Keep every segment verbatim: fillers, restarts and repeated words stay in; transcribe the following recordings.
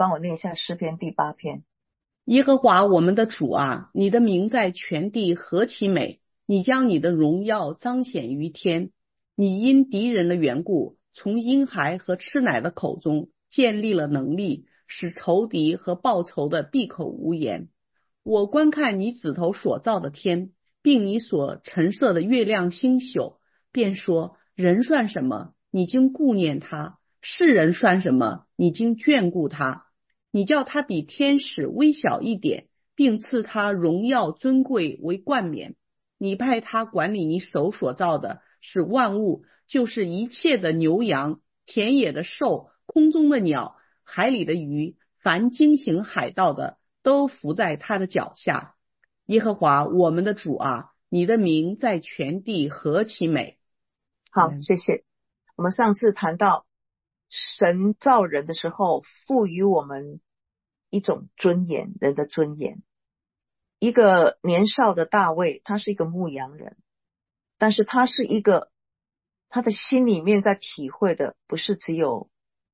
帮我念一下诗篇第八篇。 耶和华我们的主啊，你的名在全地何其美！你将你的荣耀彰显于天。你因敌人的缘故，从婴孩和吃奶的口中建立了能力，使仇敌和报仇的闭口无言。我观看你指头所造的天，并你所陈设的月亮星宿，便说：人算什么？你经顾念他；世人算什么？你经眷顾他。你叫他比天使微小一点，并赐他荣耀尊贵为冠冕。你派他管理你手所造的，使万物，就是一切的牛羊、田野的兽、空中的鸟、海里的鱼，凡经行海道的，都伏在他的脚下。耶和华我们的主啊，你的名在全地何其美！ 好，谢谢。我们上次谈到神造人的时候，赋予我们一种尊严，人的尊严。一个年少的大卫，他是一个牧羊人，但是他是一个，他的心里面在体会的不是只有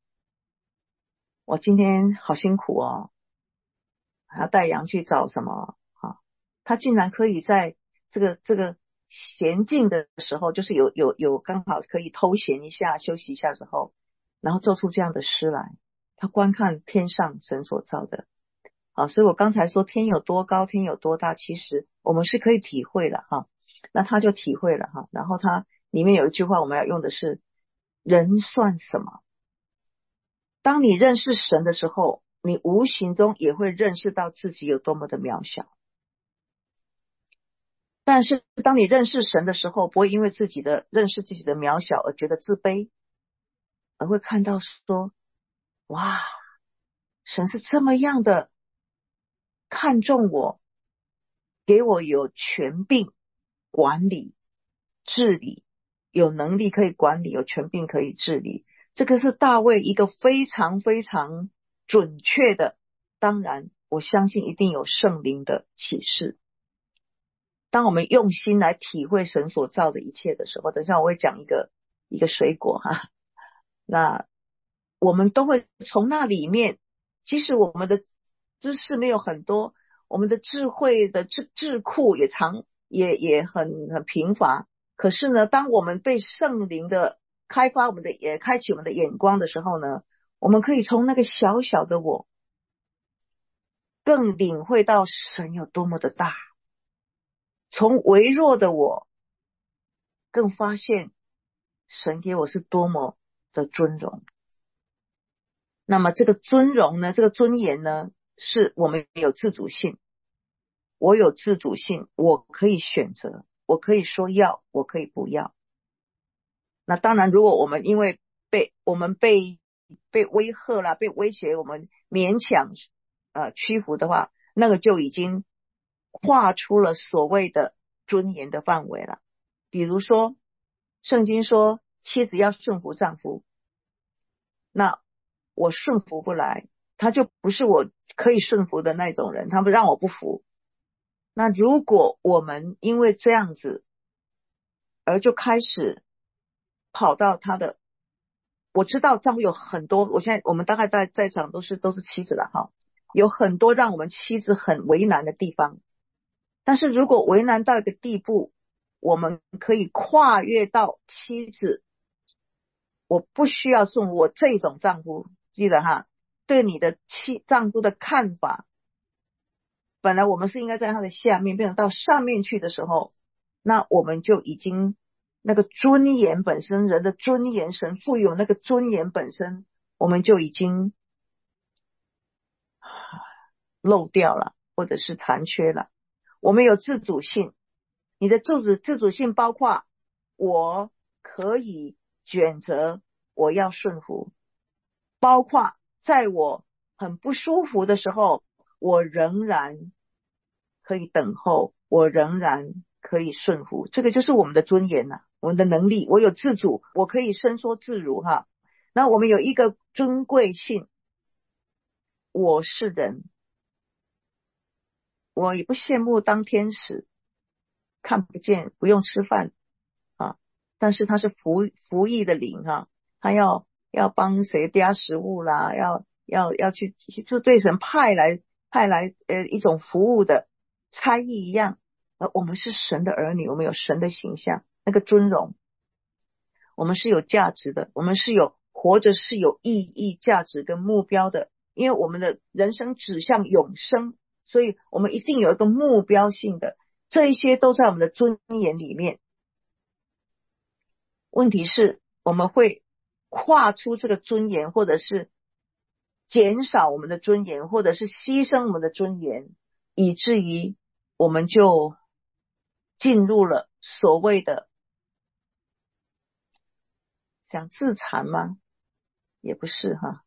我今天好辛苦哦，还要带羊去找什么啊？他竟然可以在这个这个闲静的时候，就是有有有刚好可以偷闲一下休息一下之后，然后做出这样的诗来。他观看天上神所造的啊，所以我刚才说天有多高，天有多大，其实我们是可以体会的哈。那他就体会了哈。然后他里面有一句话我们要用的是：人算什么？当你认识神的时候，你无形中也会认识到自己有多么的渺小。但是当你认识神的时候，不会因为自己的认识自己的渺小而觉得自卑，而会看到说，哇，神是这么样的看重我，给我有权柄管理治理，有能力可以管理，有权柄可以治理。这个是大卫一个非常非常准确的，当然我相信一定有圣灵的启示。当我们用心来体会神所造的一切的时候，等一下我会讲一个一个水果哈，那我们都会从那里面，即使我们的知识没有很多，我们的智慧的智智库也常也也很很贫乏，可是呢，当我们被圣灵的开发我们的也开启我们的眼光的时候呢，我们可以从那个小小的我更领会到神有多么的大，从微弱的我更发现神给我是多么的尊荣。那么这个尊荣呢，这个尊严呢，是我们有自主性，我有自主性，我可以选择，我可以说要，我可以不要。那当然如果我们因为被我们被被威吓啦，被威胁，我们勉强呃屈服的话，那个就已经跨出了所谓的尊严的范围了。比如说圣经说妻子要顺服丈夫，那我顺服不来，他就不是我可以顺服的那种人，他们让我不服。那如果我们因为这样子而就开始跑到他的，我知道丈夫有很多，我现在我们大概在在场都是都是妻子了哈，有很多让我们妻子很为难的地方。但是如果为难到一个地步，我们可以跨越到妻子，我不需要顺服我这种丈夫，记得哈，对你的妻丈夫的看法，本来我们是应该在他的下面，变成到上面去的时候，那我们就已经那个尊严本身，人的尊严，神赋予那个尊严本身，我们就已经漏掉了，或者是残缺了。我们有自主性，你的自主自主性包括我可以选择我要顺服，包括在我很不舒服的时候，我仍然可以等候，我仍然可以顺服。这个就是我们的尊严啊，我们的能力，我有自主，我可以伸缩自如哈。那我们有一个尊贵性，我是人，我也不羡慕当天使，看不见，不用吃饭啊，但是他是服服役的灵啊，他要要帮谁加食物啦，要要要去就对神派来派来呃一种服务的差异一样。而我们是神的儿女，我们有神的形象，那个尊荣，我们是有价值的，我们是有活着是有意义、价值跟目标的，因为我们的人生指向永生，所以我们一定有一个目标性的，这一些都在我们的尊严里面。问题是我们会跨出这个尊严，或者是减少我们的尊严，或者是牺牲我们的尊严，以至于我们就进入了所谓的想自残吗？也不是哈。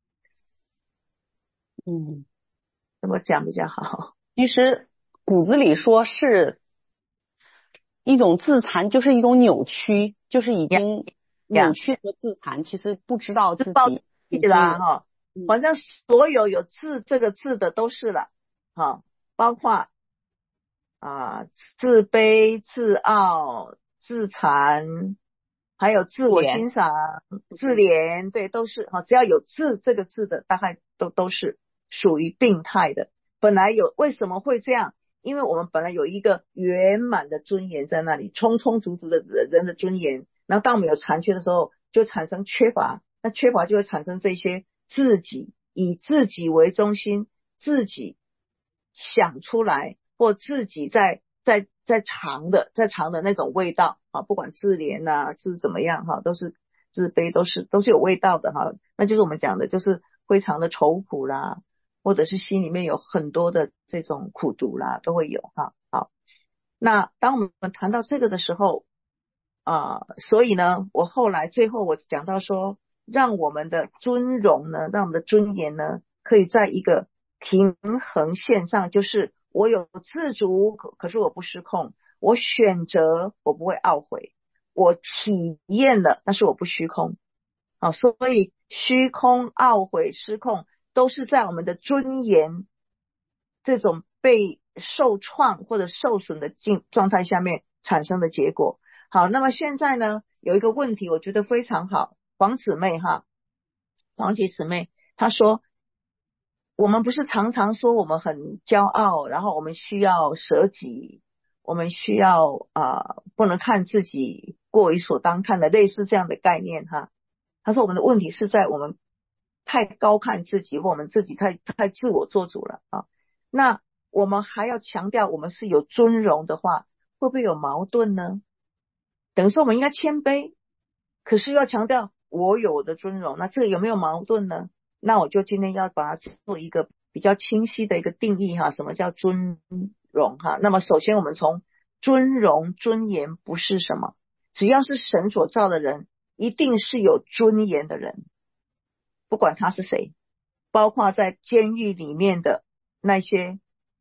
嗯， 怎么讲比较好？ 其实骨子里说是一种自残，就是一种扭曲，就是已经扭曲和自残，其实不知道自己已经啦哈，反正所有有自这个自的都是了哈，包括啊自卑、自傲、自残，还有自我欣赏、自怜，对，都是哈，只要有自这个字的，大概都都是属于病态的。本来有，为什么会这样？因为我们本来有一个圆满的尊严在那里，充充足足的人的尊严，然后当我们有残缺的时候，就产生缺乏，那缺乏就会产生这些自己以自己为中心，自己想出来或自己在在在尝的在尝的那种味道啊，不管自怜啊自怎么样哈，都是自卑，都是都是有味道的哈，那就是我们讲的就是非常的愁苦啦，或者是心里面有很多的这种苦毒啦，都会有哈。好，那当我们谈到这个的时候啊、呃，所以呢，我后来最后我讲到说，让我们的尊荣呢，让我们的尊严呢，可以在一个平衡线上，就是我有自主，可可是我不失控，我选择，我不会懊悔，我体验了，但是我不虚空。好、啊，所以虚空、懊悔、失控都是在我们的尊严这种被受创或者受损的境状态下面产生的结果。好，那么现在呢，有一个问题我觉得非常好，黄姊妹哈，黄姐姊妹她说，我们不是常常说我们很骄傲，然后我们需要舍己，我们需要啊、呃，不能看自己过于所当看的，类似这样的概念哈。他说我们的问题是在我们太高看自己，或我们自己太太自我做主了啊。那我们还要强调我们是有尊荣的话，会不会有矛盾呢？等于说我们应该谦卑，可是要强调我有我的尊荣，那这个有没有矛盾呢？那我就今天要把它做一个比较清晰的一个定义哈，什么叫尊荣哈？那么首先我们从尊荣尊严不是什么，只要是神所造的人，一定是有尊严的人，不管他是谁，包括在监狱里面的那些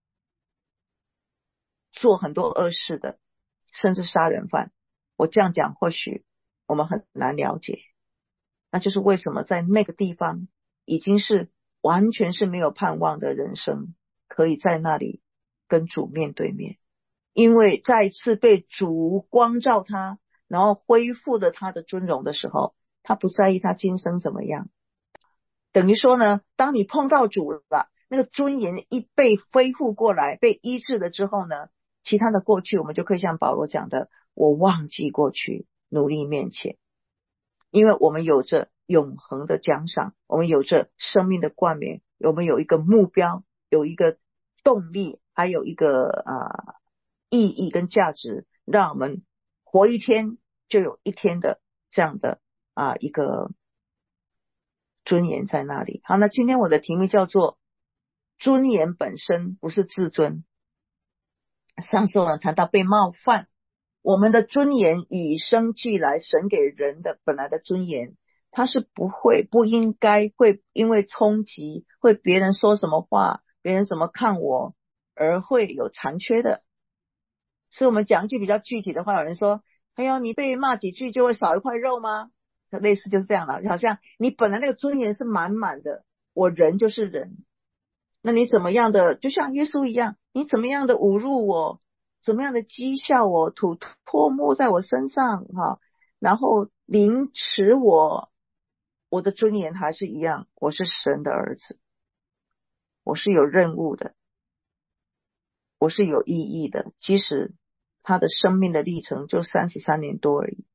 做很多恶事的，甚至杀人犯。我这样讲或许我们很难了解，那就是为什么在那个地方已经是完全是没有盼望的人生，可以在那里跟主面对面，因为再次被主光照他，然后恢复了他的尊荣的时候，他不在意他今生怎么样。等于说呢，当你碰到主了，那个尊严一被恢复过来，被医治了之后呢，其他的过去我们就可以像保罗讲的，我忘记过去，努力面前，因为我们有着永恒的奖赏，我们有着生命的冠冕，我们有一个目标，有一个动力，还有一个呃意义跟价值，让我们活一天就有一天的这样的啊、呃、一个尊严在那里。好，那今天我的题目叫做尊严本身不是自尊。上次我们谈到被冒犯，我们的尊严与生俱来，神给人的本来的尊严，它是不会不应该会因为冲击，会别人说什么话，别人怎么看我而会有残缺的。所以我们讲一句比较具体的话，有人说哎呦你被骂几句就会少一块肉吗？类似就是这样的，好像你本来那个尊严是满满的，我人就是人，那你怎么样的就像耶稣一样，你怎么样的侮辱我，怎么样的讥笑我，吐唾沫在我身上哈，然后凌迟我， 我的尊严还是一样，我是神的儿子，我是有任务的，我是有意义的，即使他的生命的历程就三十三年多而已，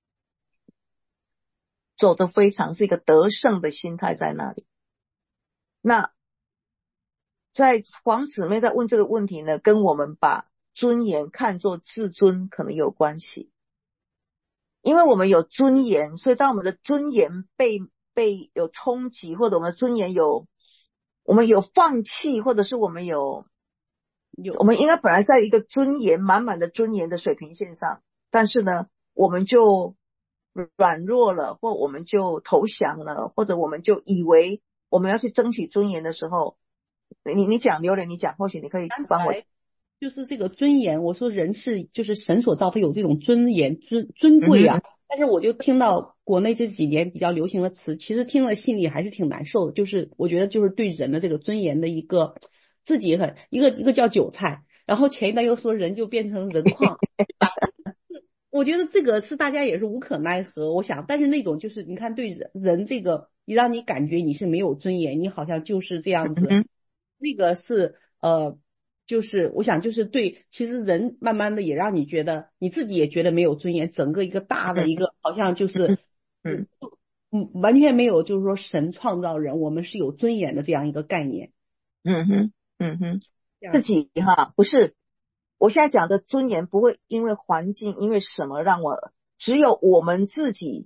走得非常是一个得胜的心态在那里。那在黄姊妹在问这个问题呢，跟我们把尊严看作自尊可能有关系。因为我们有尊严，所以当我们的尊严被被有冲击，或者我们的尊严有我们有放弃，或者是我们有有我们应该本来在一个尊严满满的尊严的水平线上，但是呢我们就软弱了，或我们就投降了，或者我们就以为我们要去争取尊严的时候，你你讲榴莲你讲，或许你可以帮我。 就是这个尊严，我说人是就是神所造，他有这种尊严尊尊贵啊、嗯、但是我就听到国内这几年比较流行的词，其实听了心里还是挺难受的，就是我觉得就是对人的这个尊严的一个自己很一个一个叫韭菜，然后前一段又说人就变成人矿我觉得这个是大家也是无可奈何，我想但是那种就是你看对人人这个让你感觉你是没有尊严，你好像就是这样子、嗯、那个是呃就是我想就是对其实人慢慢的也让你觉得你自己也觉得没有尊严，整个一个大的一个好像就是嗯嗯完全没有就是说神创造人我们是有尊严的这样一个概念。 嗯哼嗯哼自己哈不是我现在讲的尊严不会因为环境因为什么让我只有我们自己。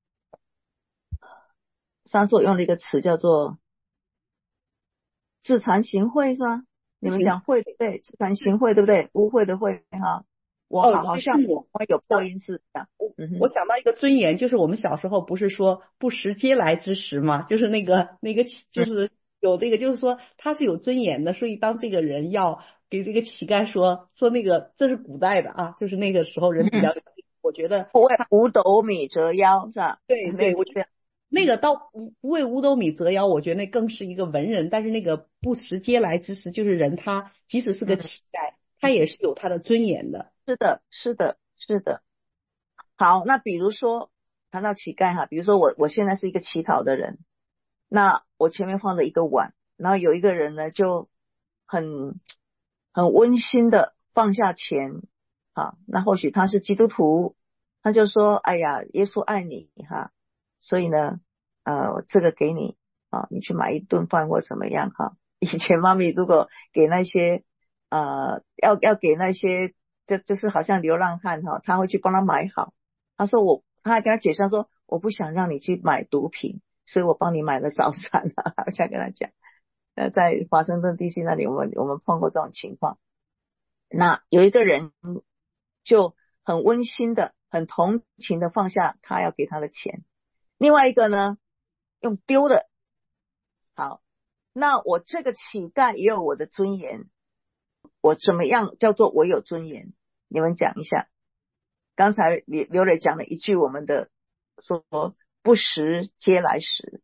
上次我用了一个词叫做自惭形秽是吗？你们讲会对自惭形秽对不对？污秽的秽哈，我好、哦、好像我有破音字这样。 嗯、我想到一个尊严，就是我们小时候不是说不食嗟来之食吗？就是那个那个就是有这个、嗯、就是说他是有尊严的，所以当这个人要给这个乞丐说说那个这是古代的啊，就是那个时候人比较、嗯、我觉得不为五斗米折腰是吧？ 对对，我觉得那个到不为五斗米折腰，我觉得那更是一个文人，但是那个不食嗟来之食，就是人他即使是个乞丐、嗯、他也是有他的尊严的。 是的是的是的。好，那比如说谈到乞丐哈，比如说我我现在是一个乞讨的人，那我前面放着一个碗，然后有一个人呢就很很温馨的放下钱，好，那或许他是基督徒，他就说哎呀耶稣爱你哈，所以呢呃这个给你啊，你去买一顿饭或怎么样哈。以前妈咪如果给那些呃要要给那些就就是好像流浪汉哈，他会去帮他买好。他说我他还跟他解释说我不想让你去买毒品，所以我帮你买了早餐啊，我想跟他讲。呃在华盛顿 D C 那里我们我们碰过这种情况。那有一个人就很温馨的很同情的放下他要给他的钱，另外一个呢用丢的。好，那我这个乞丐也有我的尊严，我怎么样叫做我有尊严？你们讲一下。刚才刘磊讲了一句我们的说不食嗟来食，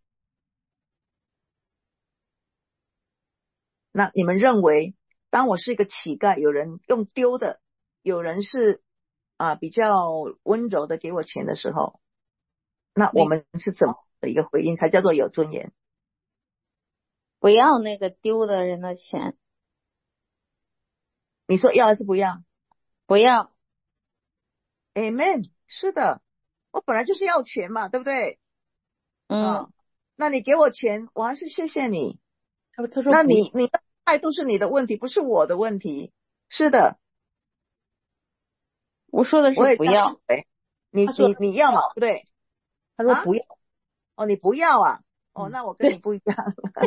那你们认为当我是一个乞丐，有人用丢的，有人是啊比较温柔的给我钱的时候，那我们是怎么的一个回应才叫做有尊严？ 不要那个丢的人的钱。 你说要还是不要？ 不要。 Amen， 是的，我本来就是要钱嘛，对不对？ 嗯、 啊，那你给我钱我还是谢谢你。 他他说那你你的态度是你的问题，不是我的问题。是的， 我说的是不要。 你你你要嘛，对不对？ 他说不要、啊、 哦你不要啊，哦那我跟你不一样。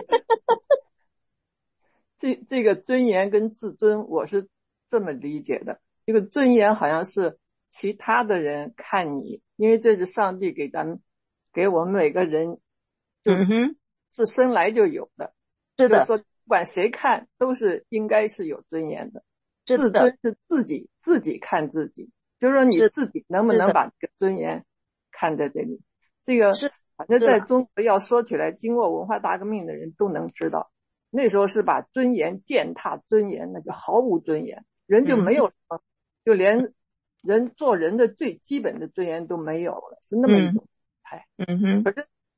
这这个尊严跟自尊我是这么理解的，这个尊严好像是其他的人看你，因为这是上帝给咱们给我们每个人就是生来就有的、 嗯、是的， 就是说不管谁看都是应该是有尊严的。自尊是自己自己看自己，就是说你自己能不能把这个尊严看在这里。这个反正在中国要说起来，经过文化大革命的人都能知道，那时候是把尊严践踏尊严，那就毫无尊严，人就没有什么、嗯、就连人做人的最基本的尊严都没有了，是那么一种态、 嗯哼。 可是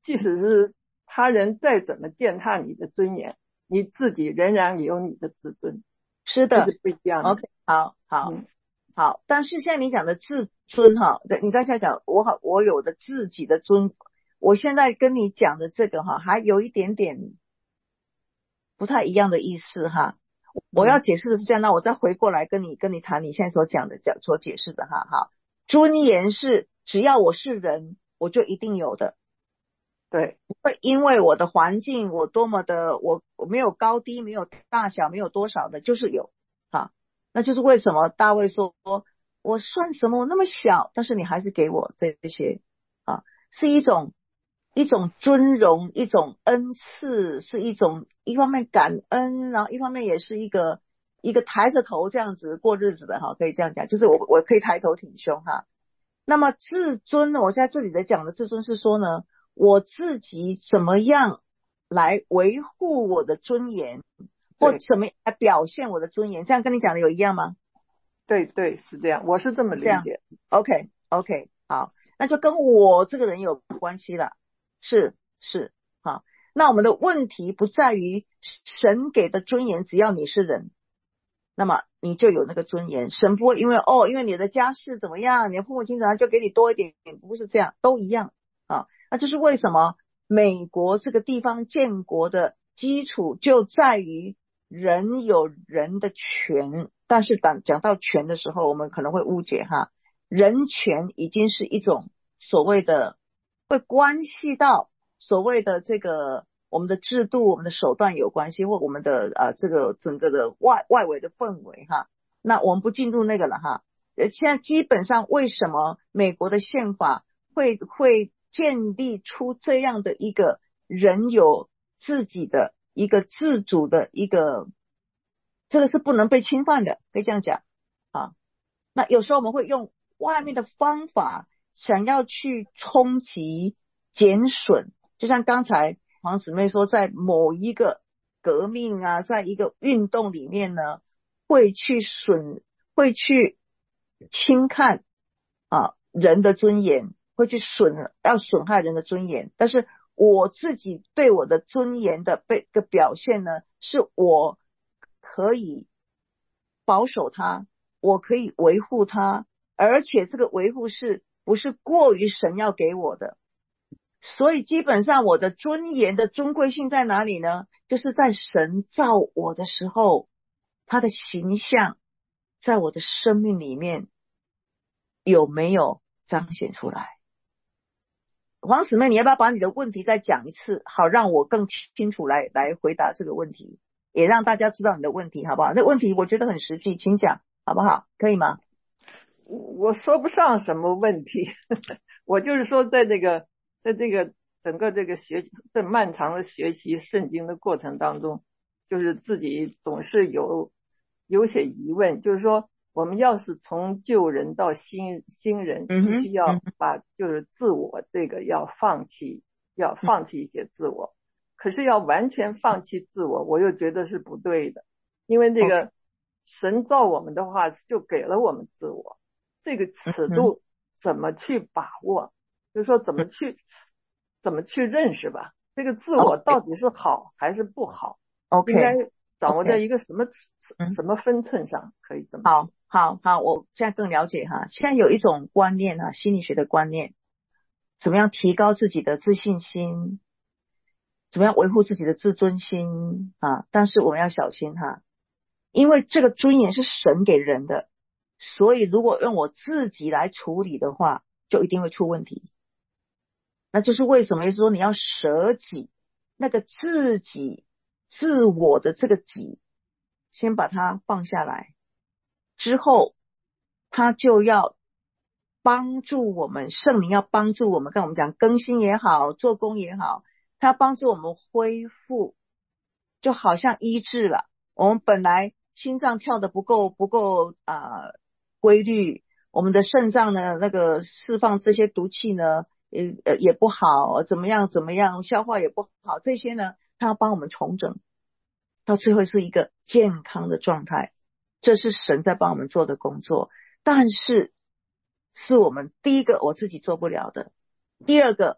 即使是他人再怎么践踏你的尊严，你自己仍然有你的自尊。 是的， 这是不一样的。 OK， 好好、 嗯、 好。但是现在你讲的自尊哈，你刚才讲我好，我有的自己的尊，我现在跟你讲的这个哈，还有一点点不太一样的意思哈。我要解释的是这样，那我再回过来跟你跟你谈你现在所讲的讲所解释的哈。好，尊严是只要我是人，我就一定有的。 对， 不会因为我的环境，我多么的我我没有高低，没有大小，没有多少的，就是有啊。那就是为什么大卫说我算什么，我那么小，但是你还是给我这些啊，是一种一种尊荣，一种恩赐，是一种一方面感恩，然后一方面也是一个一个抬着头这样子过日子的哈，可以这样讲，就是我我可以抬头挺胸哈。那么自尊呢，我在这里的讲的自尊是说呢，我自己怎么样来维护我的尊严，或怎么来表现我的尊严，这样跟你讲的有一样吗？ 对对，是这样，我是这么理解。 OK OK， 好，那就跟我这个人有关系了。是是，好，那我们的问题不在于神给的尊严，只要你是人，那么你就有那个尊严。神不会因为哦，因为你的家世怎么样，你的父母亲怎么样就给你多一点，不是这样，都一样啊。那就是为什么美国这个地方建国的基础就在于人有人的权，但是当讲到权的时候，我们可能会误解哈，人权已经是一种所谓的会关系到所谓的这个我们的制度，我们的手段有关系，或我们的呃这个整个的外外围的氛围哈。那我们不进入那个了哈。呃，现在基本上为什么美国的宪法会会建立出这样的一个人有自己的一个自主的一个，这个是不能被侵犯的，可以这样讲啊。那有时候我们会用外面的方法想要去冲击减损，就像刚才黄姊妹说，在某一个革命啊，在一个运动里面呢，会去损会去轻看啊人的尊严，会去损要损害人的尊严。但是我自己对我的尊严的被个表现呢，是我可以保守它，我可以维护它，而且这个维护是不是过于神要给我的。所以基本上我的尊严的尊贵性在哪里呢？就是在神造我的时候，他的形象在我的生命里面有没有彰显出来。黄姊妹，你要不要把你的问题再讲一次，好让我更清楚来来回答这个问题，也让大家知道你的问题好不好？那问题我觉得很实际，请讲好不好？可以吗？ 我说不上什么问题我就是说在这个在这个整个这个学这漫长的学习圣经的过程当中，就是自己总是有有些疑问，就是说我们要是从旧人到新新人，必须要把就是自我这个要放弃，要放弃一些自我，可是要完全放弃自我，我又觉得是不对的，因为这个神造我们的话就给了我们自我，这个尺度怎么去把握，就是说怎么去怎么去认识吧，这个自我到底是好还是不好， OK， 应该掌握在一个什么什么分寸上，可以这么好好好，我现在更了解哈。现在有一种观念哈，心理学的观念，怎么样提高自己的自信心，怎么样维护自己的自尊心啊？但是我们要小心哈，因为这个尊严是神给人的，所以如果用我自己来处理的话，就一定会出问题。那就是为什么也是说你要舍己，那个自己自我的这个己先把它放下来，之后他就要帮助我们，圣灵要帮助我们，跟我们讲更新也好，做工也好，他帮助我们恢复，就好像医治了我们本来心脏跳得不够不够啊、呃、规律，我们的肾脏呢那个释放这些毒气呢呃也不好，怎么样怎么样，消化也不好，这些呢他要帮我们重整，到最后是一个健康的状态，这是神在帮我们做的工作。但是是我们第一个我自己做不了的，第二个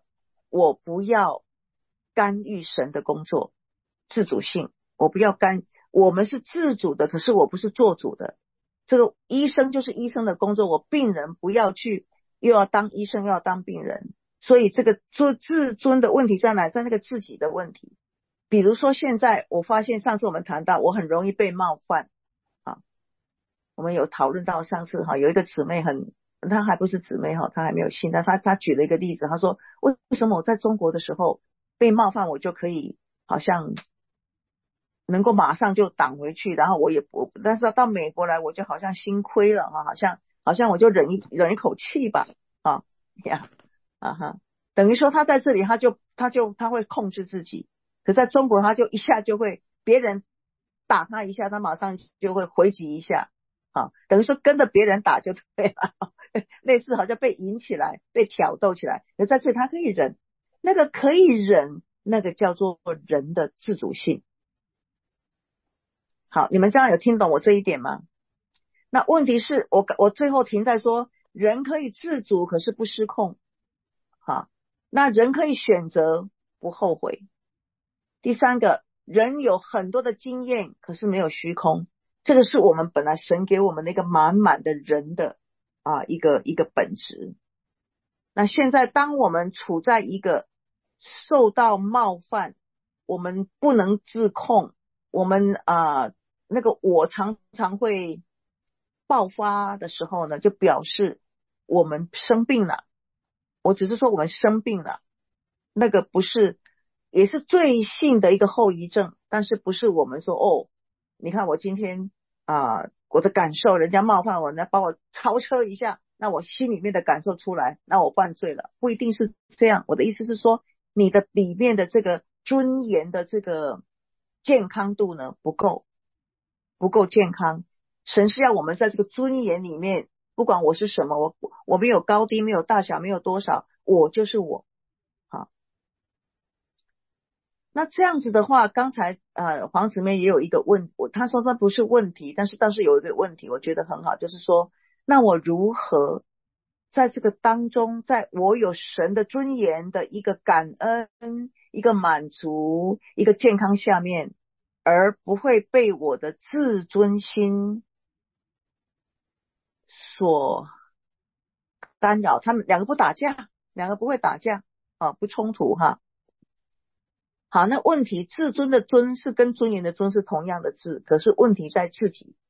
我不要干预神的工作，自主性，我不要干，我们是自主的，可是我不是做主的。这个医生就是医生的工作，我病人不要去又要当医生又要当病人。所以这个自尊的问题在哪？在那个自己的问题。比如说现在我发现上次我们谈到我很容易被冒犯啊，我们有讨论到上次哈，有一个姊妹很，她还不是姊妹哈，她还没有信，但她她举了一个例子，她说为什么我在中国的时候被冒犯我就可以好像能够马上就挡回去，然后我也不，但是到美国来我就好像心亏了哈，好像好像我就忍一忍一口气吧啊呀啊哈，等于说他在这里他就他就他会控制自己，可在中国他就一下就会别人打他一下，他马上就会回击一下啊，等于说跟着别人打就对了，类似好像被引起来被挑逗起来，可在这里他可以忍，那个可以忍，那个叫做人的自主性。好，你们这样有听懂我这一点吗？那问题是我我最后停在说人可以自主可是不失控，好，那人可以选择不后悔。第三个，人有很多的经验可是没有虚空，这个是我们本来神给我们的一个满满的人的啊一个一个本质。那现在当我们处在一个受到冒犯，我们不能自控，我们啊那个我常常会爆发的时候呢，就表示我们生病了。我只是说我们生病了，那个不是，也是罪性的一个后遗症，但是不是我们说哦，你看我今天啊、呃，我的感受，人家冒犯我，人家把我超车一下，那我心里面的感受出来，那我犯罪了，不一定是这样。我的意思是说，你的里面的这个尊严的这个健康度呢不够，不够健康。神是要我们在这个尊严里面，不管我是什么，我我没有高低，没有大小，没有多少，我就是我。好，那这样子的话，刚才呃黄姊妹也有一个问，她说那不是问题，但是倒是有一个问题，我觉得很好，就是说，那我如何在这个当中，在我有神的尊严的一个感恩、一个满足、一个健康下面，而不会被我的自尊心所干扰，他们两个不打架，两个不会打架啊，不冲突哈。好，那问题自尊的尊是跟尊严的尊是同样的字，可是问题在自己。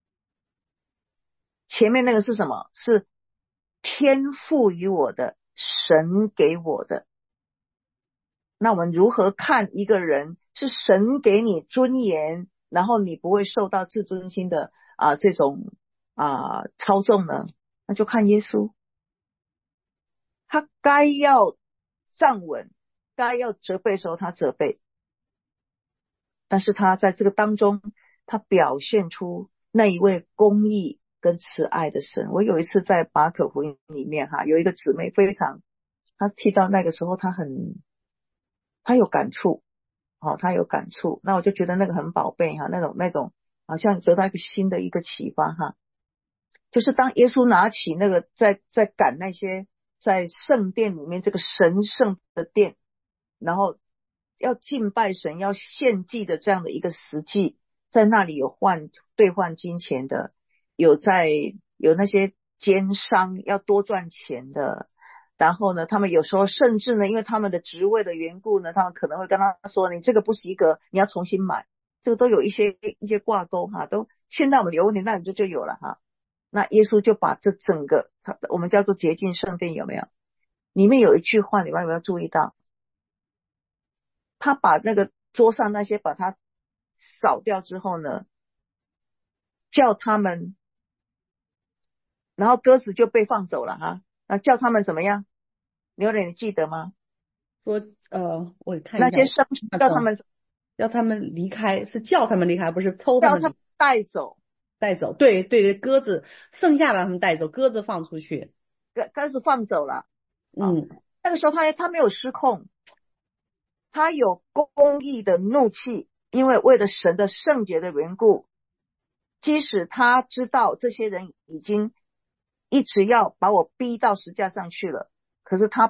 前面那个是什么？是天赋予我的，神给我的。那我们如何看一个人是神给你尊严，然后你不会受到自尊心的啊这种啊操纵呢？那就看耶稣，他该要站稳，该要责备的时候他责备，但是他在这个当中他表现出那一位公义跟慈爱的神。我有一次在马可福音里面哈，有一个姊妹非常，她提到那个时候她很她有感触哦，她有感触，那我就觉得那个很宝贝哈，那种那种好像得到一个新的一个启发哈，就是当耶稣拿起那个在在赶那些在圣殿里面这个神圣的殿，然后要敬拜神要献祭的这样的一个实际，在那里有换兑换金钱的，有在有那些奸商要多赚钱的，然后呢他们有时候甚至呢因为他们的职位的缘故呢，他们可能会跟他说你这个不及格你要重新买，这个都有一些一些挂钩哈，都现在我们有问题那你就就有了哈。那耶稣就把这整个我们叫做洁净圣殿，有没有？里面有一句话你们有没有注意到？他把那个桌上那些把它扫掉之后呢，叫他们，然后鸽子就被放走了哈。那叫他们怎么样？牛奶你记得吗？ 说呃，我看一下， 那些牲畜叫他们要他们离开，是叫他们离开，不是抽他们， 叫他们带走， 带走。对对，鸽子剩下的他们带走，鸽子放出去， 鸽鸽子放走了。 嗯， 那个时候他他没有失控，他有公义的怒气，因为为了神的圣洁的缘故，即使他知道这些人已经一直要把我逼到石架上去了，可是他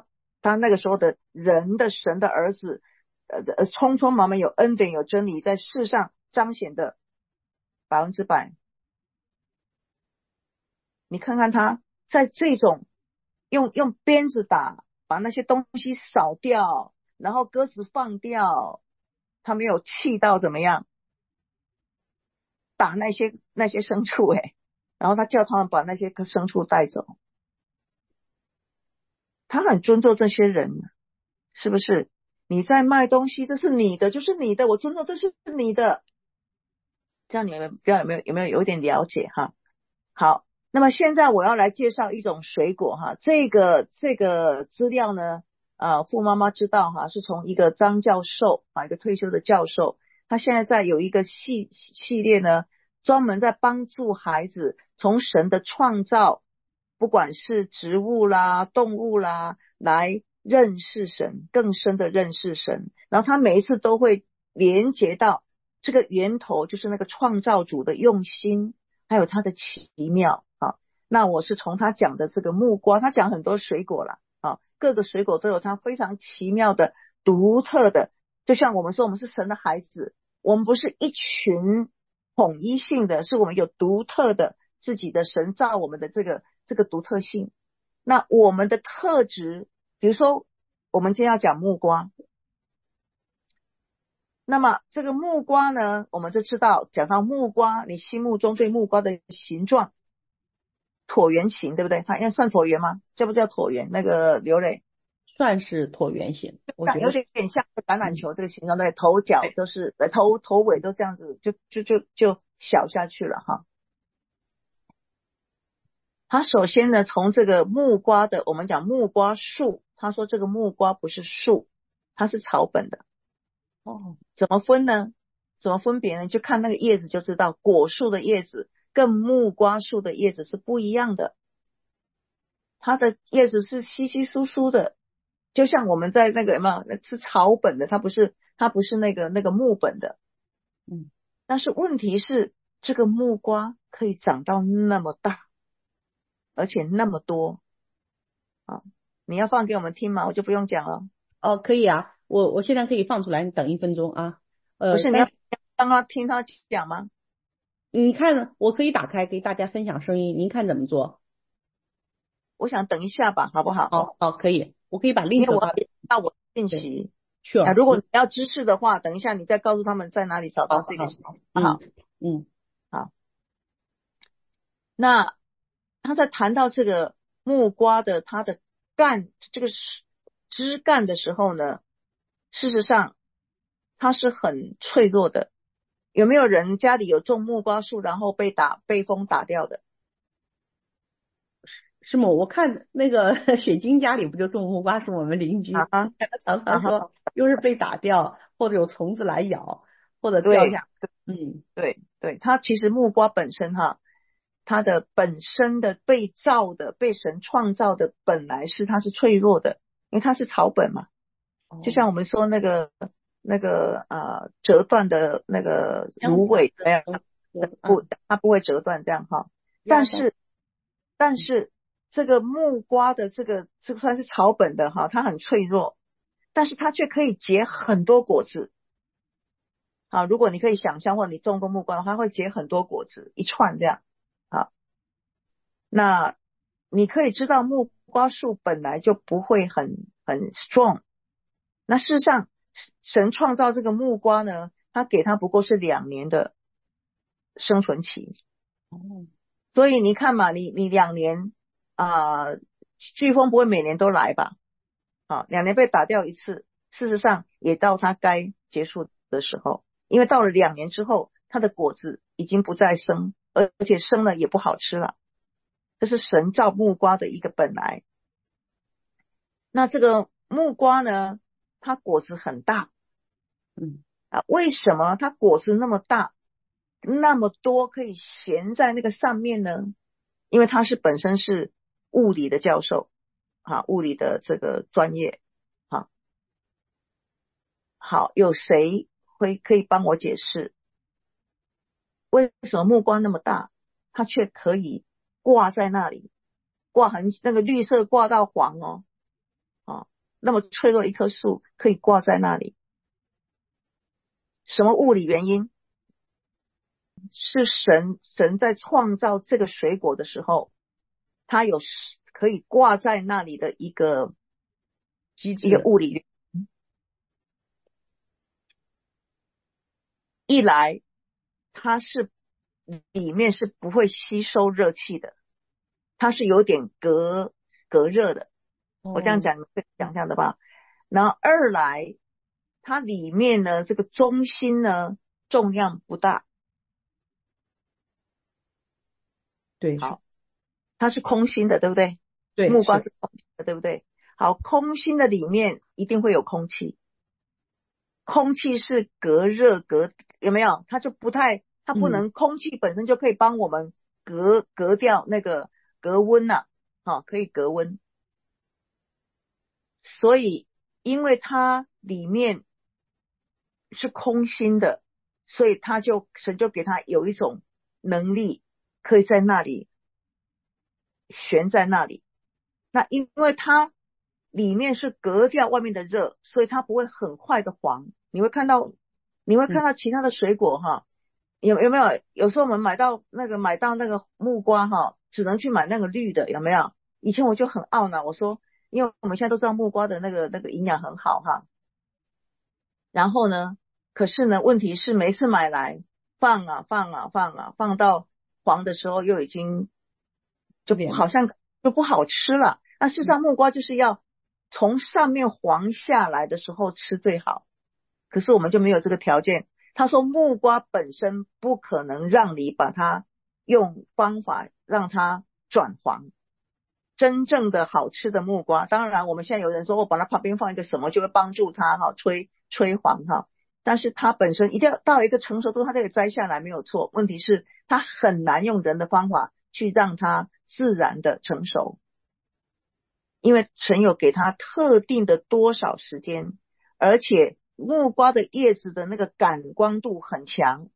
他那个时候的人的神的儿子，呃呃，匆匆忙忙有恩典有真理，在世上彰显的百分之百。你看看他在这种用用鞭子打，把那些东西扫掉，然后鸽子放掉，他没有气到怎么样打那些那些牲畜诶，然后他叫他们把那些牲畜带走。他很尊重这些人，是不是？你在卖东西，这是你的，就是你的，我尊重，这是你的。这样你们不知道有没有有没有有点了解哈？好，那么现在我要来介绍一种水果哈，这个这个资料呢，呃，傅妈妈知道哈，是从一个张教授啊，一个退休的教授，他现在在有一个系系列呢，专门在帮助孩子从神的创造，不管是植物啦、动物啦，来认识神，更深的认识神。然后他每一次都会连接到这个源头，就是那个创造主的用心，还有他的奇妙啊。那我是从他讲的这个木瓜，他讲很多水果啦啊，各个水果都有它非常奇妙的、独特的。就像我们说，我们是神的孩子，我们不是一群统一性的，是我们有独特的自己的神造我们的这个这个独特性。那我们的特质，比如说我们今天要讲木瓜，那么这个木瓜呢，我们就知道讲到木瓜，你心目中对木瓜的形状椭圆形，对不对？它应该算椭圆吗？叫不叫椭圆？那个刘磊算是椭圆形，我觉得有点点像橄榄球这个形状，对，头角都是呃头头尾都这样子，就就就就小下去了哈。他首先呢，从这个木瓜的，我们讲木瓜树，他说这个木瓜不是树，它是草本的。哦，怎么分呢？怎么分别呢？就看那个叶子就知道，果树的叶子跟木瓜树的叶子是不一样的。它的叶子是稀稀疏疏的，就像我们在那个有没有是草本的，它不是它不是那个那个木本的。嗯，但是问题是这个木瓜可以长到那么大，而且那么多啊！你要放给我们听吗？我就不用讲了。 哦，可以啊，我我现在可以放出来，你等一分钟啊。呃， 不是你要让他听他讲吗？ 你看，我可以打开给大家分享声音，您看怎么做？ 我想等一下吧，好不好？ 好，好，可以，我可以把另一个发到我信息。 去啊，如果你要知识的话，等一下你再告诉他们在哪里找到这个。 好，好，嗯， 好。那他在谈到这个木瓜的它的干这个枝干的时候呢，事实上它是很脆弱的。有没有人家里有种木瓜树，然后被打被风打掉的？ 是吗？我看那个雪晶家里不就种木瓜，是我们邻居， 啊、 常常说又是被打掉，或者有虫子来咬，或者掉下。 嗯，对对，它其实木瓜本身哈，它的本身的被造的、被神创造的本来是它是脆弱的，因为它是草本嘛。哦、就像我们说那个那个呃折断的那个芦苇，没有不，它不会折断这样哈。但是但是这个木瓜的这个这个算是草本的哈，它很脆弱，但是它却可以结很多果子。好，如果你可以想象，或者你种过木瓜的话，它会结很多果子，一串这样。好，那你可以知道木瓜树本来就不会很很 strong。那事实上，神创造这个木瓜呢，他给它不过是两年的生存期。哦，所以你看嘛，你你两年啊、呃，飓风不会每年都来吧？啊，两年被打掉一次，事实上也到它该结束的时候。因为到了两年之后，它的果子已经不再生，而且生了也不好吃了。这是神造木瓜的一个本来。那这个木瓜呢，它果子很大。嗯啊，为什么它果子那么大，那么多可以衔在那个上面呢？因为它是本身是物理的教授啊，物理的这个专业啊。好，有谁会可以帮我解释为什么木瓜那么大，它却可以挂在那里，挂很那个绿色挂到黄哦，啊， 那么脆弱一棵树可以挂在那里？什么物理原因？是神神在创造这个水果的时候，它有可以挂在那里的一个机制， 一个物理原因。一来它是里面是不会吸收热气的，它是有点隔隔热的，我这样讲你们可以想象的吧。然后二来它里面呢这个中心呢重量不大， 对， 好，它是空心的，对不对？ 对， 木瓜是空心的，对不对？好，空心的里面一定会有空气，空气是隔热隔，有没有？它就不太，它不能，嗯、空气本身就可以帮我们隔隔掉那个隔温呐、啊，好，可以隔温。所以，因为它里面是空心的，所以它就神就给它有一种能力，可以在那里悬在那里。那因为它里面是隔掉外面的热，所以它不会很快的黄。你会看到，你会看到其他的水果哈，有有没有？有时候我们买到那个买到那个木瓜哈，只能去买那个绿的，有没有？以前我就很懊恼，我说，因为我们现在都知道木瓜的那个那个营养很好哈，然后呢，可是呢，问题是每次买来放啊放啊放啊，放到黄的时候又已经就好像就不好吃了。那事实上木瓜就是要从上面黄下来的时候吃最好，可是我们就没有这个条件。他说木瓜本身不可能让你把它用方法让它转黄，真正的好吃的木瓜，当然我们现在有人说我把它旁边放一个什么就会帮助它哈吹吹黄哈，但是它本身一定要到一个成熟度它就可以摘下来没有错，问题是它很难用人的方法去让它自然的成熟，因为神有给它特定的多少时间，而且木瓜的叶子的那个感光度很强，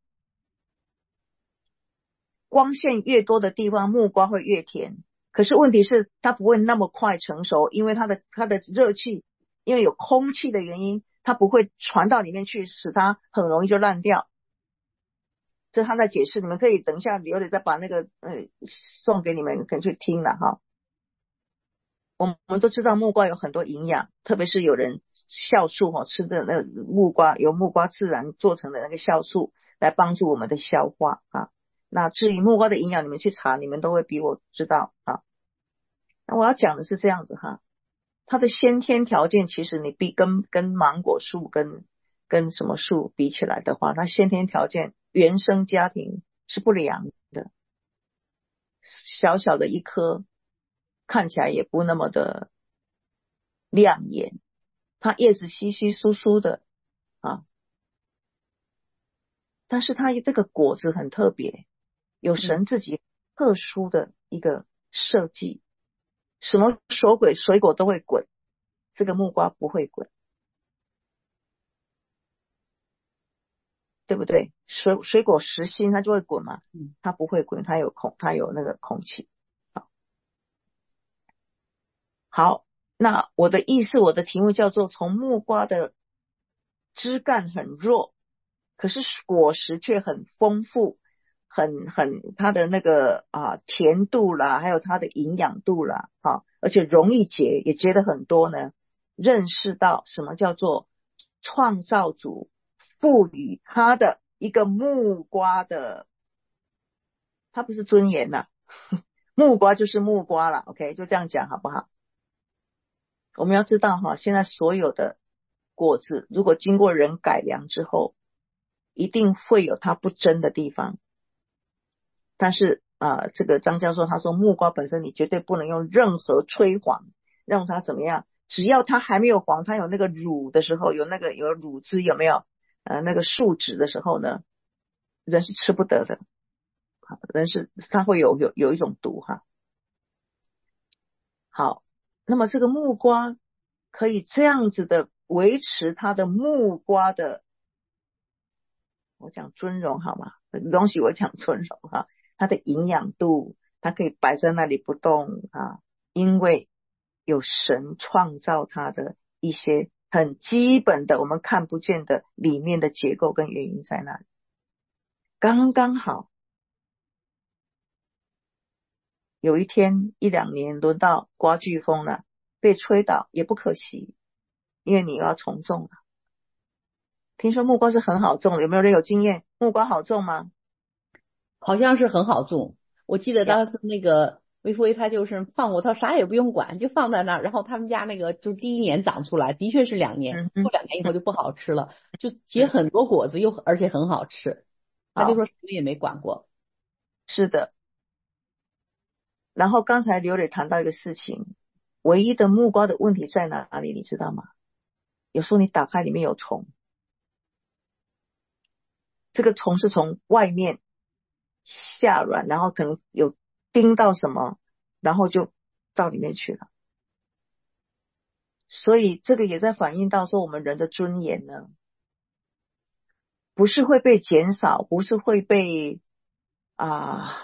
光线越多的地方木瓜会越甜，可是问题是它不会那么快成熟，因为它的它的热气，因为有空气的原因，它不会传到里面去，使它很容易就烂掉。这他在解释，你们可以等一下留着再把那个呃送给你们，可以去听了哈。我们都知道木瓜有很多营养，特别是有人酵素哈，吃的那个木瓜由木瓜自然做成的那个酵素来帮助我们的消化啊。那至于木瓜的营养，你们去查，你们都会比我知道啊。那我要讲的是这样子哈，它的先天条件其实你比跟跟芒果树跟跟什么树比起来的话，它先天条件原生家庭是不良的，小小的一颗看起来也不那么的亮眼，它叶子稀稀疏疏的啊，但是它这个果子很特别，有神自己特殊的一个设计，什么水果水果都会滚，这个木瓜不会滚，对不对？水水果实心它就会滚嘛，它不会滚，它有空，它有那个空气。好，好，那我的意思，我的题目叫做从木瓜的枝干很弱，可是果实却很丰富，很很它的那个啊甜度啦，还有它的营养度啦，啊，而且容易结，也结得很多呢。认识到什么叫做创造主赋予他的一个木瓜的，它不是尊严呐、啊，木瓜就是木瓜啦 ，OK， 就这样讲好不好？我们要知道哈，现在所有的果子如果经过人改良之后，一定会有它不真的地方。但是啊、呃，这个张教授他说木瓜本身你绝对不能用任何吹黄让它怎么样，只要它还没有黄，它有那个乳的时候，有那个有乳汁有没有呃那个树脂的时候呢，人是吃不得的，人是它会有有有一种毒哈。好，那么这个木瓜可以这样子的维持它的木瓜的，我讲尊荣好吗？东西我讲尊荣哈，它的营养度，它可以摆在那里不动啊，因为有神创造它的一些很基本的我们看不见的里面的结构跟原因在那里。刚刚好有一天一两年轮到刮飓风了，被吹倒也不可惜，因为你又要重种了。听说木瓜是很好种，有没有人有经验？木瓜好种吗？ 好像是很好种，我记得当时那个微夫他就是放我，他啥也不用管，就放在那儿，然后他们家那个就第一年长出来，的确是两年， 嗯、 过两年以后就不好吃了，就结很多果子又而且很好吃，他就说什么也没管过。 是的。然后刚才刘磊谈到一个事情，唯一的木瓜的问题在哪里你知道吗？有时候你打开里面有虫，这个虫是从外面下软，然后可能有叮到什么，然后就到里面去了。所以这个也在反映到说我们人的尊严呢，不是会被减少，不是会被啊，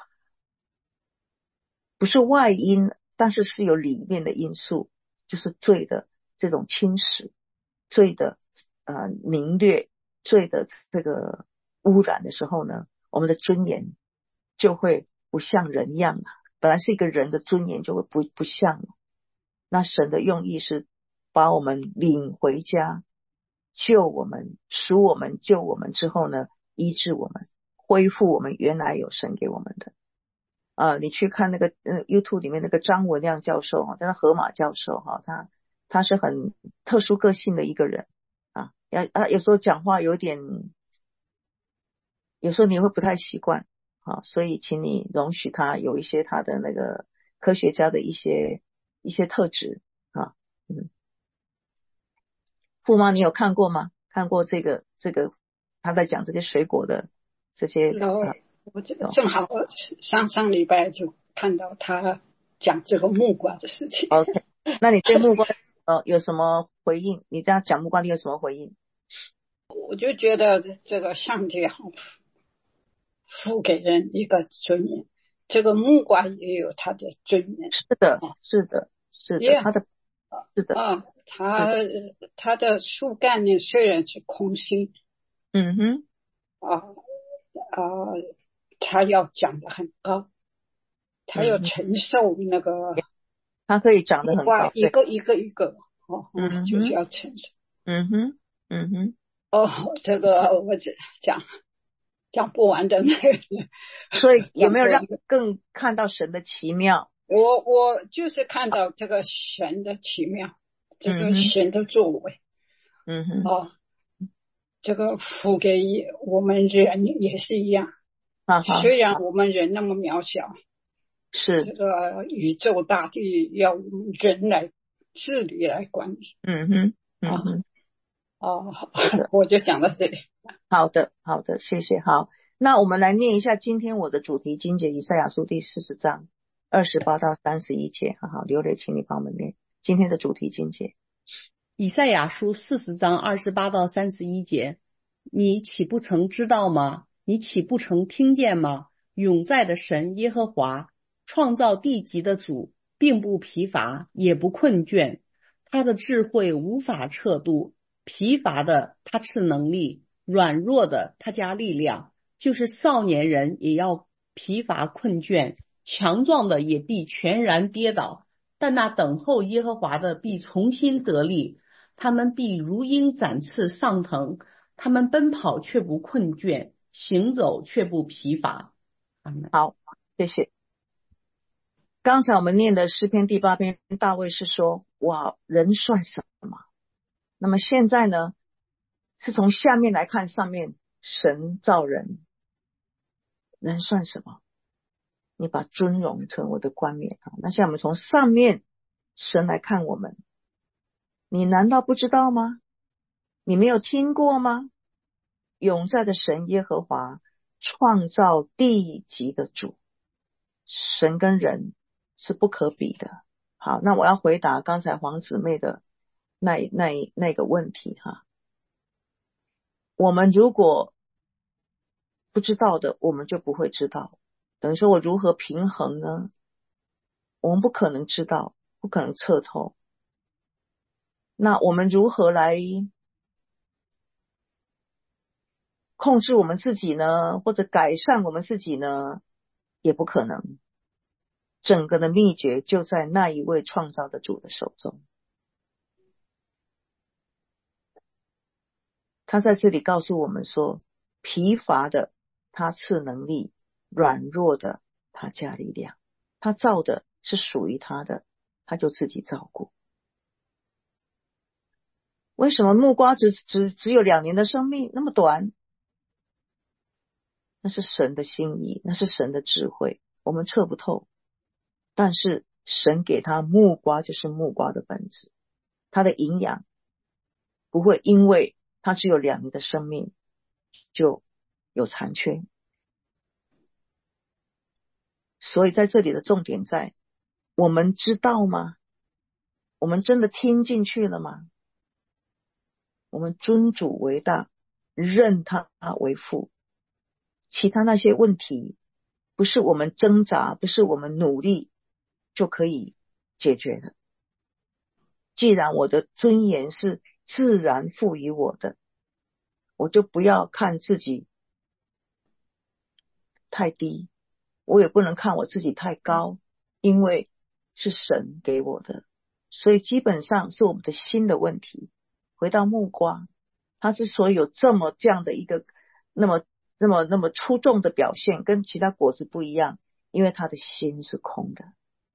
不是外因，但是是有里面的因素，就是罪的这种侵蚀，罪的呃凌虐，罪的这个污染的时候呢，我们的尊严就会不像人样了。本来是一个人的尊严就会不不像了。那神的用意是把我们领回家，救我们，赎我们，救我们之后呢，医治我们，恢复我们原来有神给我们的。啊、呃，你去看那个呃 YouTube 里面那个张文亮教授哈，他是河马教授哈，他他是很特殊个性的一个人啊，要啊有时候讲话有点，有时候你会不太习惯啊，所以请你容许他有一些他的那个科学家的一些一些特质啊，嗯。父妈你有看过吗？看过这个这个他在讲这些水果的这些啊。 我正好上上礼拜就看到他讲这个木瓜的事情。 OK， 那你对木瓜呃有什么回应？你这样讲木瓜，你有什么回应？ 我就觉得这个上帝好付给人一个尊严，这个木瓜也有它的尊严。 是的，是的，是的，它的是的啊，它它的树干呢虽然是空心， 嗯哼， 啊啊。他要长得很高，他要承受那个， 他可以长得很高， 一个一个一个，哦， 嗯， 就是要承受， 嗯哼，嗯哼， 哦，这个我讲讲不完的那个， 所以有没有让更看到神的奇妙？ 我我就是看到这个神的奇妙，这个神的作为， 嗯哼， 哦，这个付给我们人也是一样。 啊、 虽然我们人那么渺小， 是这个宇宙大地要人来治理来管理。 嗯哼，嗯哼， 哦，我就讲到这里。 好的，好的，谢谢。好，那我们来念一下今天我的主题经节，以赛亚书第四十章二十八到三十一节。好好，刘磊，请你帮我们念今天的主题经节。 以赛亚书四十章二十八到三十一节，你岂不曾知道吗？你岂不曾听见吗？永在的神耶和华，创造地极的主，并不疲乏，也不困倦。他的智慧无法测度，疲乏的他赐能力，软弱的他加力量。就是少年人也要疲乏困倦，强壮的也必全然跌倒。但那等候耶和华的必重新得力，他们必如鹰展翅上腾，他们奔跑却不困倦，行走却不疲乏。 好，谢谢。刚才我们念的诗篇第八篇，大卫是说，哇，人算什么？那么现在呢，是从下面来看上面，神造人，人算什么？你把尊荣成为的冠冕啊！那现在我们从上面神来看我们，你难道不知道吗？你没有听过吗？永在的神耶和华，创造地极的主，神跟人是不可比的。好，那我要回答刚才黄姊妹的那那那个问题哈。我们如果不知道的，我们就不会知道。等于说我如何平衡呢？我们不可能知道，不可能测透。 那我们如何来控制我们自己呢？或者改善我们自己呢？也不可能。整个的秘诀就在那一位创造的主的手中。他在这里告诉我们说，疲乏的他赐能力，软弱的他加力量。他造的是属于他的，他就自己照顾。为什么木瓜只只只有两年的生命那么短？那是神的心意，那是神的智慧，我们测不透。但是神给他木瓜就是木瓜的本质，它的营养不会因为它只有两年的生命就有残缺。所以在这里的重点在，我们知道吗？我们真的听进去了吗？我们尊主为大，认他为父。其他那些问题不是我们挣扎，不是我们努力就可以解决的。既然我的尊严是自然赋予我的，我就不要看自己太低，我也不能看我自己太高，因为是神给我的。所以基本上是我们的心的问题。回到木瓜，它之所以有这么这样的一个那么那么那么出众的表现，跟其他果子不一样，因为它的心是空的。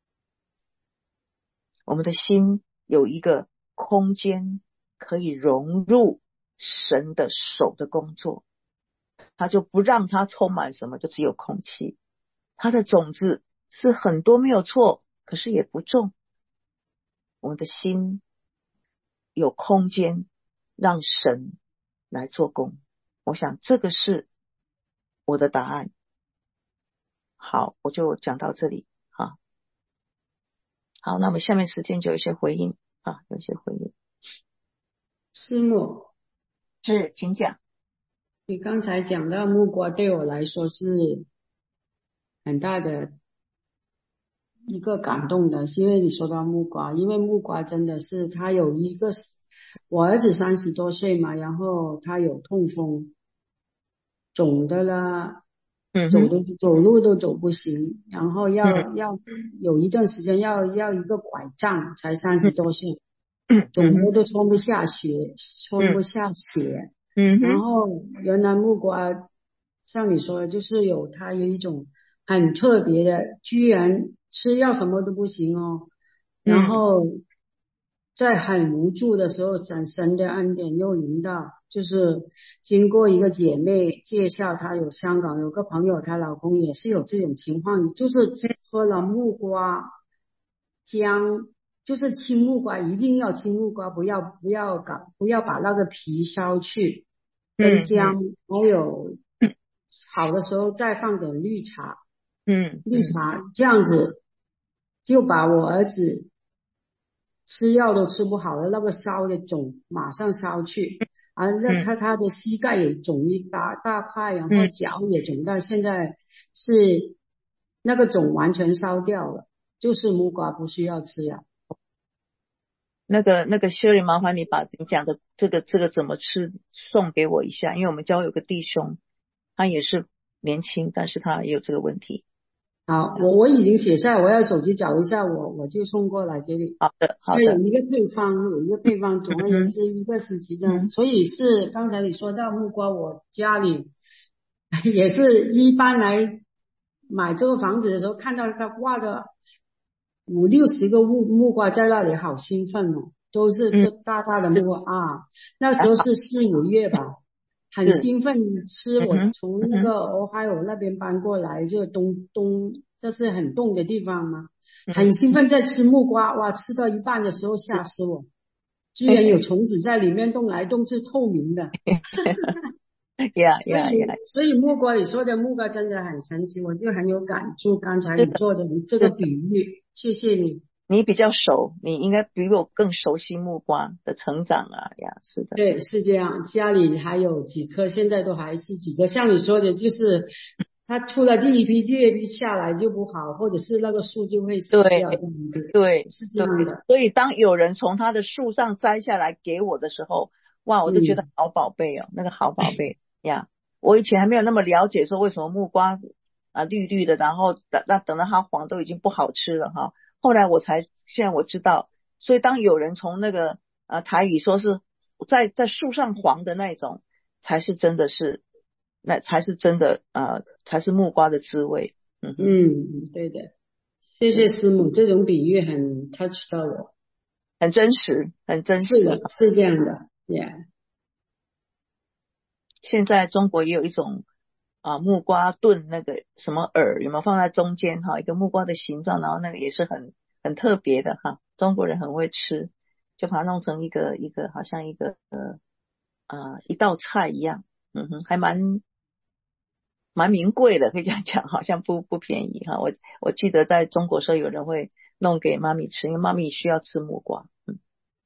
我们的心有一个空间可以融入神的手的工作，他就不让它充满什么，就只有空气。它的种子是很多没有错，可是也不重。我们的心有空间让神来做工，我想这个是我的答案。好，我就讲到这里啊。好，那么下面时间就有一些回应啊，有一些回应。 师母， 是，请讲。 你刚才讲到木瓜对我来说是很大的一个感动的，是因为你说到木瓜，因为木瓜真的是他有一个，我儿子三十多岁嘛，然后他有痛风，肿的啦， 嗯， 走都走路都走不行，然后要、 嗯、 要有一段时间要要一个拐杖，才三十多岁，肿的都穿不下血，穿不下血。 嗯， 然后原来木瓜像你说的，就是有它有一种很特别的，居然吃药什么都不行哦。然后在很无助的时候，神神的恩典又临到，就是经过一个姐妹介绍，她有香港有个朋友，她老公也是有这种情况，就是喝了木瓜姜，就是青木瓜，一定要青木瓜，不要不要搞不要把那个皮削去，跟姜，嗯、还有好的时候再放点绿茶， 嗯， 绿茶这样子就把我儿子吃药都吃不好的那个烧的肿马上烧去，而、啊、那他他的膝盖也肿一大大块，然后脚也肿到现在是那个肿完全烧掉了，就是木瓜不需要吃药。 那个那个 Sherry， 麻烦你把你讲的这个这个怎么吃送给我一下，因为我们教有个弟兄，他也是年轻，但是他也有这个问题。 好，我我已经写下，我要手机找一下，我我就送过来给你。 好的，好的。 有一个配方，有一个配方，总而言之，一个是其中，所以是刚才你说到木瓜，我家里也是一般来买这个房子的时候，看到它挂着五六十个木木瓜在那里，好兴奋哦，都是大大的木瓜、嗯、啊。那时候是四五月吧。很兴奋吃，我从那个俄亥俄那边搬过来，就东东，这是很冻的地方嘛，很兴奋在吃木瓜，哇，吃到一半的时候吓死我，居然有虫子在里面动来动去，透明的。 呀呀呀！ 所以木瓜，你说的木瓜真的很神奇，我就很有感触。刚才你做的这个比喻，谢谢你。 你比较熟，你应该比我更熟悉木瓜的成长啊呀，是的。 对，是这样。家里还有几棵，现在都还是几棵。像你说的，就是它出了第一批，第二批下来就不好，或者是那个树就会死掉。 对对， 是这样的。 所以当有人从他的树上摘下来给我的时候，哇，我就觉得好宝贝哦，嗯、那个好宝贝呀。我以前还没有那么了解说为什么木瓜啊绿绿的，然后等那等到它黄都已经不好吃了哈。后来我才现在我知道，所以当有人从那个呃台语说是在在树上黄的那种，才是真的是。那才是真的呃才是木瓜的滋味。嗯嗯，对的，谢谢师母，这种比喻很 touch 到我， 很真实，很真实。 是的，是这样的 ，yeah。 现在中国也有一种啊木瓜炖那个什么饵，有没有放在中间哈？一个木瓜的形状，然后那个也是很很特别的哈。中国人很会吃，就把它弄成一个一个好像一个呃啊、呃、一道菜一样。嗯哼，还蛮。蛮名贵的，可以这样讲，好像不不便宜哈。我我记得在中国时候有人会弄给妈咪吃，因为妈咪需要吃木瓜。嗯，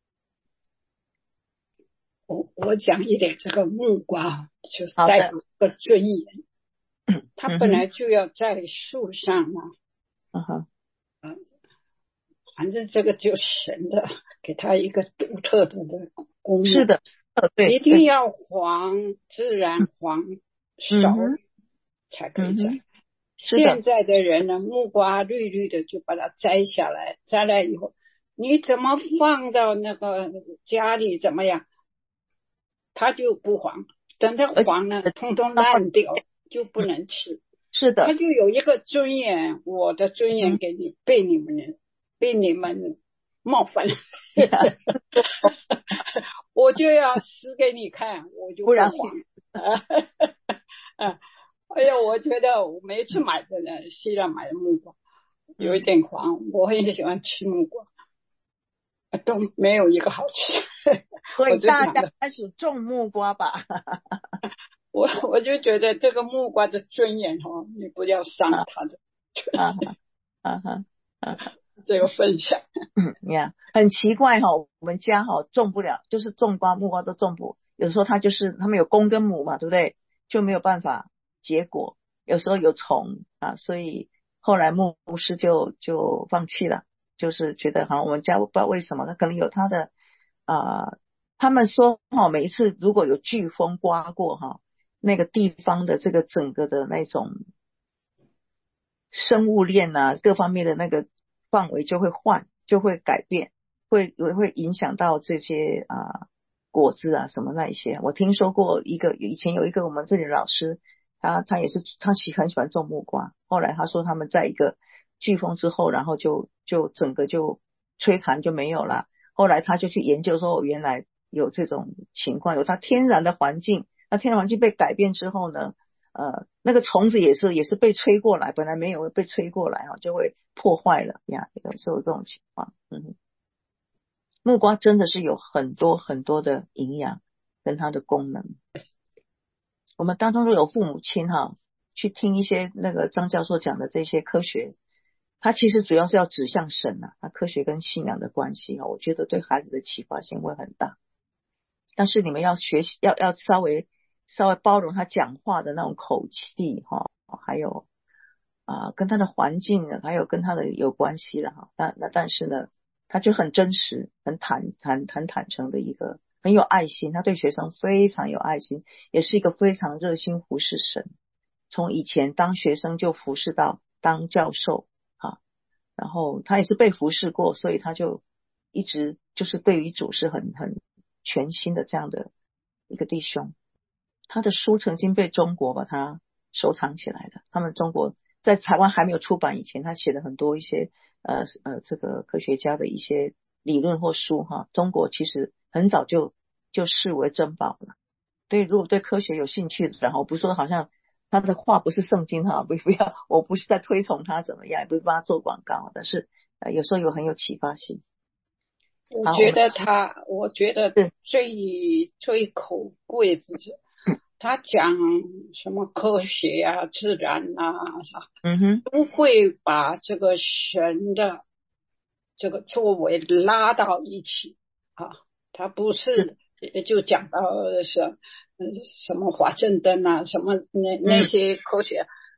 我我讲一点，这个木瓜就是带有个尊严，它本来就要在树上嘛。 嗯哼， 嗯，反正这个就神的，给它一个独特的的功能。 是的，对， 一定要黄，自然黄熟。嗯才可以摘。嗯、现在的人呢，木瓜绿绿的就把它摘下来，摘来以后，你怎么放到那个家里怎么样，它就不黄。等它黄了，通通烂掉，就不能吃。 是的， 它就有一个尊严，我的尊严给你、嗯、被你们被你们冒犯了，我就要死给你看，我就不黄。啊哎呀，我觉得我每次买的呢，西兰买的木瓜有一点黄，嗯、我很喜欢吃木瓜，都没有一个好吃。 所以大家开始种木瓜吧。 我我就觉得这个木瓜的尊严哦，你不要伤它的。 啊哈啊哈啊哈， 这个分享。 嗯呀，很奇怪哈、哦，我们家哈、哦、种不了，就是种瓜木瓜都种不，有时候它就是他们有公跟母嘛，对不对？就没有办法。结果有时候有虫啊，所以后来牧师就就放弃了，就是觉得好像我们家不知道为什么，他可能有他的啊、呃，他们说哈，每一次如果有飓风刮过哈，那个地方的这个整个的那种生物链啊，各方面的那个范围就会换，就会改变，会会影响到这些啊、呃、果子啊什么那一些。我听说过一个以前有一个我们这里的老师。他他也是他喜很喜欢种木瓜，后来他说他们在一个飓风之后，然后就就整个就摧残就没有了。后来他就去研究说，原来有这种情况，有它天然的环境，那天然环境被改变之后呢，呃，那个虫子也是也是被吹过来，本来没有被吹过来哈，就会破坏了呀，有时候这种情况。嗯，木瓜真的是有很多很多的营养跟它的功能。我们当中如果有父母亲哈，去听一些那个张教授讲的这些科学，他其实主要是要指向神啊，他科学跟信仰的关系啊，我觉得对孩子的启发性会很大。但是你们要学习，要要稍微稍微包容他讲话的那种口气哈，还有啊、呃、跟他的环境还有跟他的有关系了哈。那那但是呢，他就很真实，很坦坦很坦诚的一个。很有爱心，他对学生非常有爱心，也是一个非常热心服侍神，从以前当学生就服侍到当教授啊，然后他也是被服侍过，所以他就一直就是对于主是很很全心的这样的一个弟兄。他的书曾经被中国把他收藏起来的，他们中国在台湾还没有出版以前，他写了很多一些呃呃这个科学家的一些理论或书哈，中国其实很早就就视为珍宝了。对，如果对科学有兴趣，然后不是说好像他的话不是圣经哈，不不要，我不是在推崇他怎么样，也不是帮他做广告，但是呃有时候有很有启发性。 我觉得他，我觉得最最可贵的是，他讲什么科学啊、自然啊啥， 嗯哼， 不会把这个神的这个作为拉到一起啊，他不是就讲到是嗯什么华盛顿啊什么那那些科学，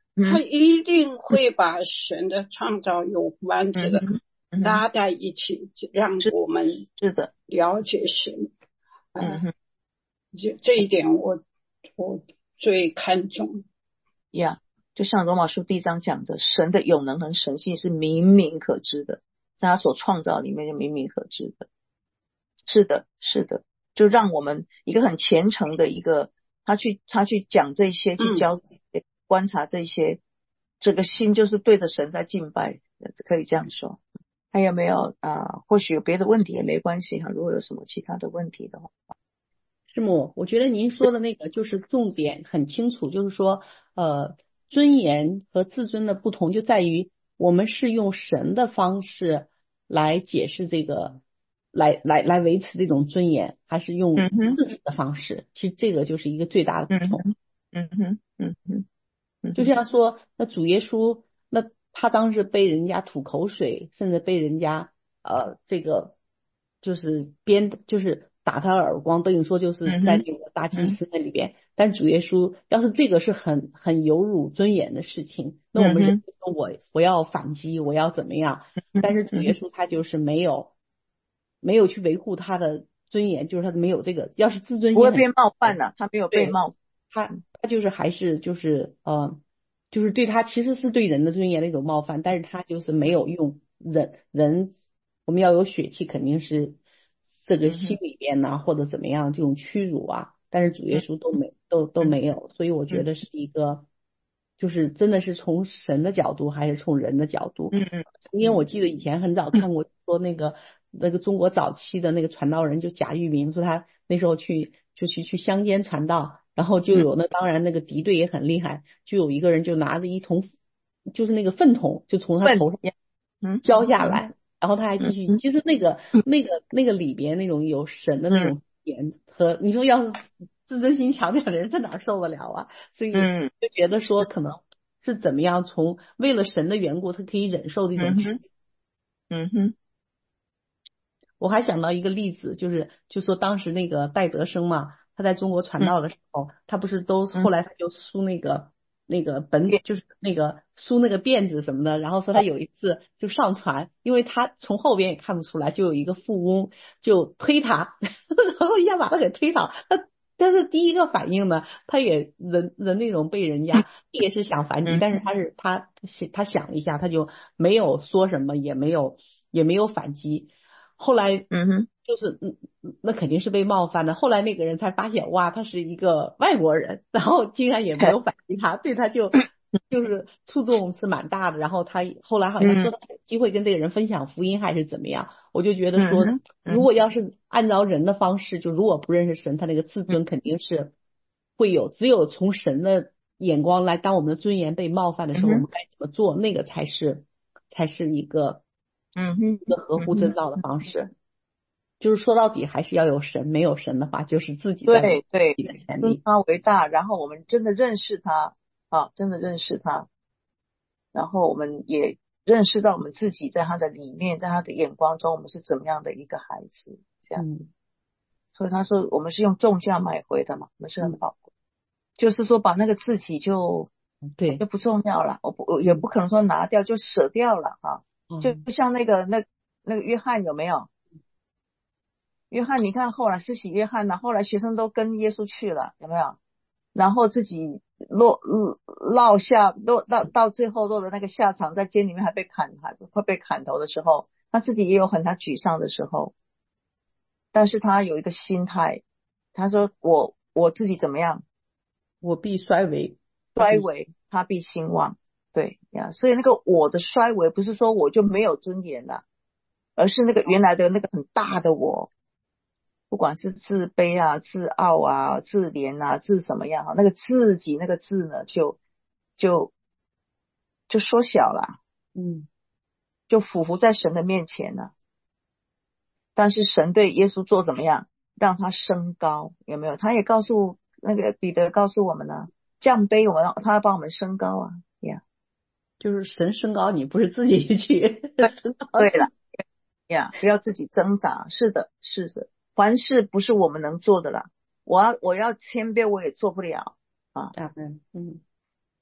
他一定会把神的创造有关这个拉在一起，让我们是的了解神。嗯、呃，这这一点我我最看重。 呀、yeah, 就像罗马书第一章讲的，神的有能和神性是明明可知的，在他所创造里面就明明可知的。是的是的，就让我们一个很虔诚的一个他去他去讲这些，去教、嗯、观察这些，这个心就是对着神在敬拜，可以这样说。还有没有啊、呃？或许有别的问题也没关系哈，如果有什么其他的问题的话。 师母，我觉得您说的那个就是重点很清楚，就是说呃，尊严和自尊的不同就在于我们是用神的方式来解释这个，来来来维持这种尊严，还是用自己的方式、嗯、其实这个就是一个最大的不同。 嗯哼嗯哼嗯， 就像说那主耶稣，那他当时被人家吐口水，甚至被人家呃这个就是鞭就是打他耳光，等于说就是在那个大祭司那里边、嗯、但主耶稣要是这个是很很有辱尊严的事情，那我们人说我我要反击，我要怎么样，但是主耶稣他就是没有没有去维护他的尊严，就是他没有这个，要是自尊心不会被冒犯了，他没有被冒犯，他他就是还是就是呃就是对他其实是对人的尊严的一种冒犯，但是他就是没有用人人我们要有血气，肯定是这个心里边呢、啊、或者怎么样这种屈辱啊，但是主耶稣都没都都没有，所以我觉得是一个就是真的是从神的角度还是从人的角度。 嗯， 因为我记得以前很早看过说那个那个中国早期的那个传道人就贾玉明，说他那时候去就去去乡间传道，然后就有那当然那个敌对也很厉害，就有一个人就拿着一桶就是那个粪桶就从他头上浇下来，然后他还继续，其实那个那个那个里边那种有神的那种言和你说要是自尊心强点的人在哪受得了啊？所以就觉得说可能是怎么样从为了神的缘故他可以忍受这种屈辱。 嗯哼， 我还想到一个例子，就是就说当时那个戴德生嘛，他在中国传道的时候，嗯、他不是都后来他就梳那个、嗯、那个本就是那个梳那个辫子什么的，然后说他有一次就上船，因为他从后边也看不出来，就有一个富翁就推他，然后一下把他给推倒，他但是第一个反应呢，他也人人那种被人家也是想反击，但是他是他他想一下，他就没有说什么，也没有也没有反击。后来， 嗯哼， 就是嗯，那肯定是被冒犯的。后来那个人才发现，哇，他是一个外国人，然后竟然也没有反击他，对他就就是触动是蛮大的。然后他后来好像说他有机会跟这个人分享福音还是怎么样，我就觉得说，如果要是按照人的方式，就如果不认识神，他那个自尊肯定是会有，只有从神的眼光来，当我们的尊严被冒犯的时候，我们该怎么做，那个才是才是一个。 嗯哼， 一个合乎真道的方式、嗯、就是说到底还是要有神，没有神的话就是自己在对对自己的前以他为大，然后我们真的认识他啊，真的认识他，然后我们也认识到我们自己在他的里面，在他的眼光中我们是怎么样的一个孩子这样子、嗯、所以他说我们是用重价买回的嘛，我们是很宝贵、嗯、就是说把那个自己就对就不重要了，我不我也不可能说拿掉就舍掉了啊，就像那个那那个约翰有没有？约翰，你看后来施洗约翰呢，后来学生都跟耶稣去了，有没有？然后自己落落下落到到最后落的那个下场，在监里面还被砍，还会被砍头的时候，他自己也有很他沮丧的时候，但是他有一个心态，他说我我自己怎么样？ 我必衰微， 衰微，他必兴旺。对呀，所以那个我的衰微不是说我就没有尊严了，而是那个原来的那个很大的我，不管是自卑啊、自傲啊、自怜啊、自什么样啊，那个自己那个自呢，就就就缩小了， 嗯， 就俯伏在神的面前了。但是神对耶稣做怎么样？让他升高，有没有？他也告诉那个彼得告诉我们呢，降卑我们，他要帮我们升高啊，呀、yeah 就是神升高你，不是自己去对了呀，不要自己挣扎。是的是的，凡事不是我们能做的啦，我要我要谦卑我也做不了啊。 嗯嗯，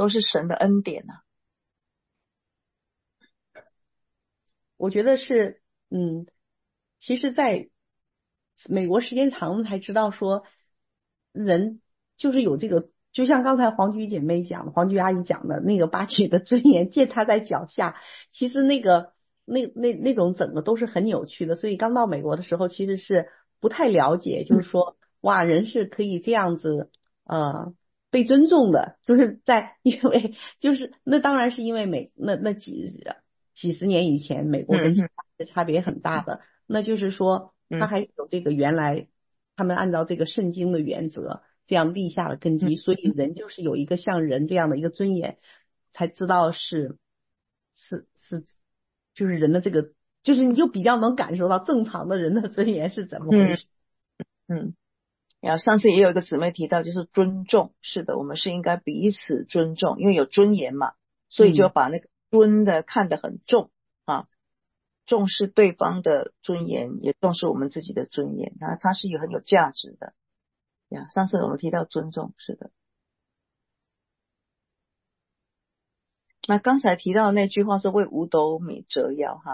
都是神的恩典啊。 我觉得是，嗯，其实在美国时间长了才知道说，人就是有这个，就像刚才黄菊姐妹讲的，黄菊阿姨讲的那个把己的尊严践踏在脚下，其实那个那那那种整个都是很扭曲的。所以刚到美国的时候，其实是不太了解，就是说，哇，人是可以这样子，呃。被尊重的，就是在因为就是那当然是因为美那那几几十年以前美国跟其他的差别很大的，嗯、那就是说他还有这个原来他们按照这个圣经的原则这样立下了根基，嗯、所以人就是有一个像人这样的一个尊严，才知道是是是就是人的这个就是你就比较能感受到正常的人的尊严是怎么回事。 嗯。嗯呀，上次也有一个姊妹提到，就是尊重。是的，我们是应该彼此尊重，因为有尊严嘛，所以就要把那个尊的看得很重、嗯、啊，重视对方的尊严，也重视我们自己的尊严。它它是有很有价值的呀。上次我们提到尊重，是的。那刚才提到那句话说为五斗米折腰哈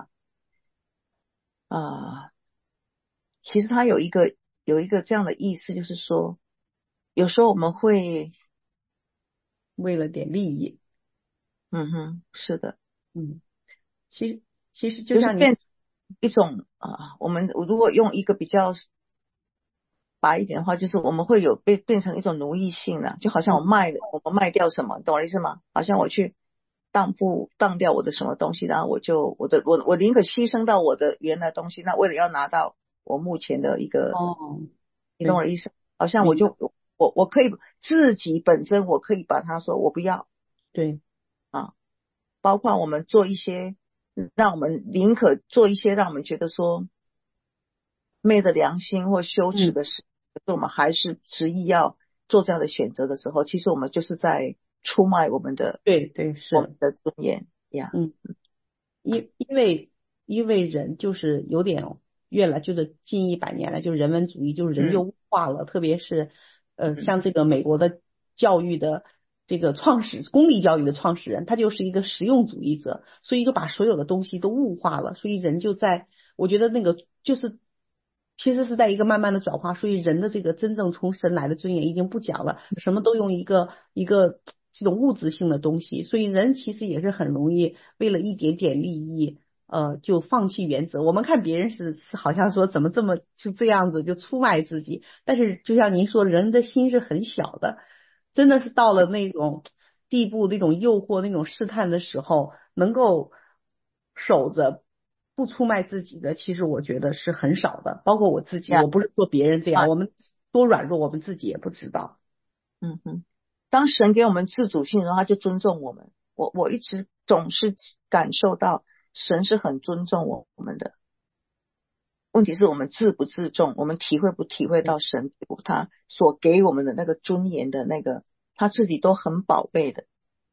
啊，其实它有一个。有一个这样的意思，就是说有时候我们会为了点利益， 嗯哼，是的， 嗯，其实其实就像你、 就是、变一种啊，我们如果用一个比较白一点的话，就是我们会有被变成一种奴役性了，就好像我卖的、嗯、我们卖掉什么，懂我意思吗？好像我去当不当掉我的什么东西，然后我就我的我我宁可牺牲到我的原来东西，那为了要拿到我目前的一个哦， 你懂我的意思？好像我就我我可以自己本身我可以把它说我不要， 对啊，包括我们做一些让我们宁可做一些让我们觉得说昧着良心或羞耻的事，可是我们还是执意要做这样的选择的时候，其实我们就是在出卖我们的对对是我们的尊严呀。 嗯，因因为因为人就是有点越来就是近一百年来就是人文主义，就是人就物化了，嗯、特别是呃像这个美国的教育的这个创始公立教育的创始人，他就是一个实用主义者，所以就把所有的东西都物化了，所以人就在我觉得那个就是其实是在一个慢慢的转化，所以人的这个真正从神来的尊严已经不讲了，什么都用一个一个这种物质性的东西，所以人其实也是很容易为了一点点利益呃就放弃原则。我们看别人是是好像说怎么这么就这样子就出卖自己，但是就像您说人的心是很小的，真的是到了那种地步那种诱惑那种试探的时候能够守着不出卖自己的，其实我觉得是很少的，包括我自己，我不是说别人这样，啊、我们多软弱我们自己也不知道。 嗯哼，当神给我们自主性的时候，他就尊重我们。我我一直总是感受到神是很尊重我们的，问题是我们自不自重，我们体会不体会到神他所给我们的那个尊严的那个，他自己都很宝贝的。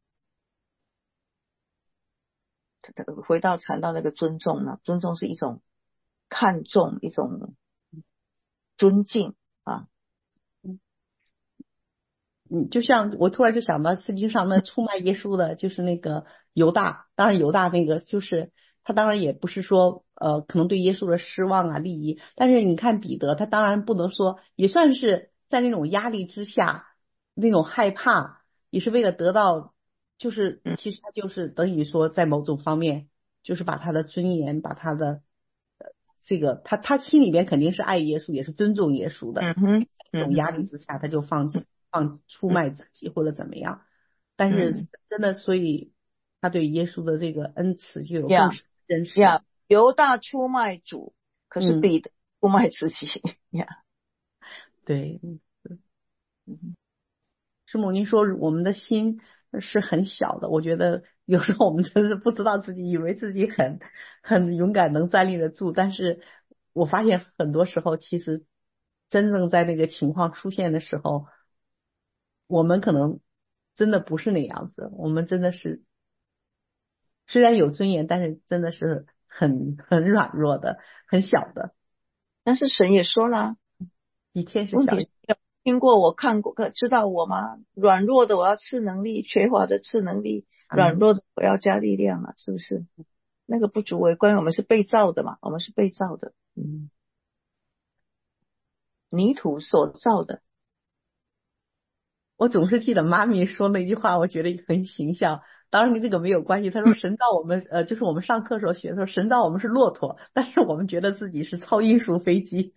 回到谈到那个尊重呢，尊重是一种看重，一种尊敬啊。 嗯，就像我突然就想到圣经上那出卖耶稣的，就是那个犹大，当然犹大那个就是他当然也不是说呃可能对耶稣的失望啊利益，但是你看彼得，他当然不能说也算是在那种压力之下那种害怕，也是为了得到。就是其实他就是等于说在某种方面就是把他的尊严把他的呃这个他他心里边肯定是爱耶稣也是尊重耶稣的， 嗯哼， 这种压力之下他就放放出卖自己或者怎么样，但是真的所以他对耶稣的这个恩慈就有更深认识。 呀，犹大出卖主，可是彼得出卖自己呀。 对，嗯，师母您说我们的心是很小的，我觉得有时候我们真是不知道自己以为自己很很勇敢能站立得住，但是我发现很多时候其实真正在那个情况出现的时候，我们可能真的不是那样子，我们真的是虽然有尊严，但是真的是很很软弱的很小的。 但是神也说了， 比天使小， 听过我看过知道我吗？软弱的我要赐能力，缺乏的赐能力，软弱的我要加力量啊，是不是？那个不足为怪，我们是被造的嘛，我们是被造的，嗯，泥土所造的。 我总是记得妈咪说那句话，我觉得很形象。当然跟这个没有关系。她说神造我们，呃，就是我们上课时候学的时候，神造我们是骆驼，但是我们觉得自己是超音速飞机。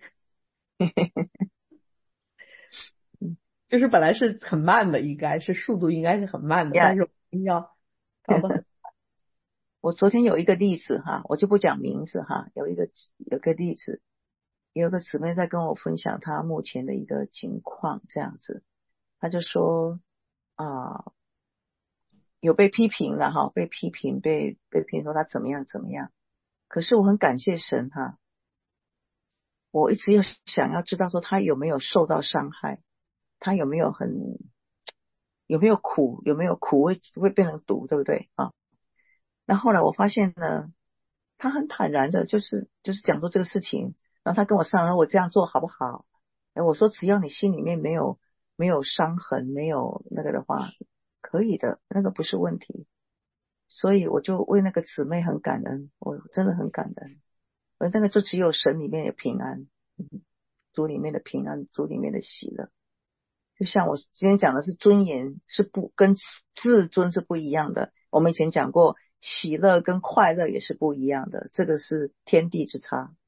就是本来是很慢的，应该是速度应该是很慢的， yeah. 但是我们要搞得很我昨天有一个例子哈，我就不讲名字哈，有一个有个例子，有个姊妹在跟我分享她目前的一个情况，这样子，她就说啊、呃，有被批评了哈，被批评，被被批评说她怎么样怎么样，可是我很感谢神哈，我一直要想要知道说她有没有受到伤害，她有没有很有没有苦，有没有苦会会变成毒，对不对啊？那后来我发现呢，他很坦然的，就是就是讲说这个事情，然后他跟我商量我这样做好不好？哎，我说只要你心里面没有没有伤痕，没有那个的话，可以的，那个不是问题。所以我就为那个姊妹很感恩，我真的很感恩。而那个就只有神里面的平安，嗯，主里面的平安，主里面的喜乐。就像我今天讲的是尊严是不跟自尊是不一样的，我们以前讲过喜乐跟快乐也是不一样的，这个是天地之差。